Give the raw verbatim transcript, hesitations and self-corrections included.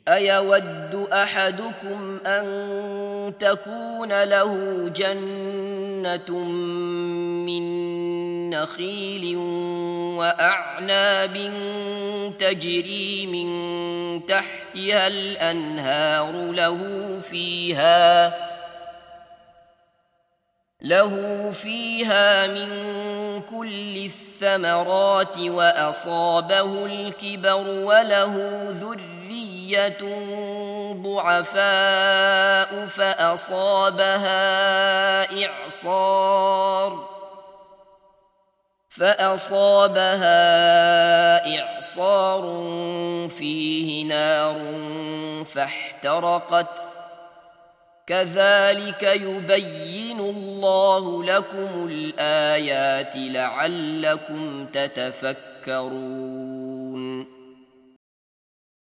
أيود أحدكم أن تكون له جنة من نخيل وأعناب تجري من تحتها الأنهار له فيها له فيها من كل الثمرات وأصابه الكبر وله ذرية ضعفاء فأصابها إعصار فأصابها إعصار فيه نار فاحترقت كذلك يبين الله لكم الآيات لعلكم تتفكرون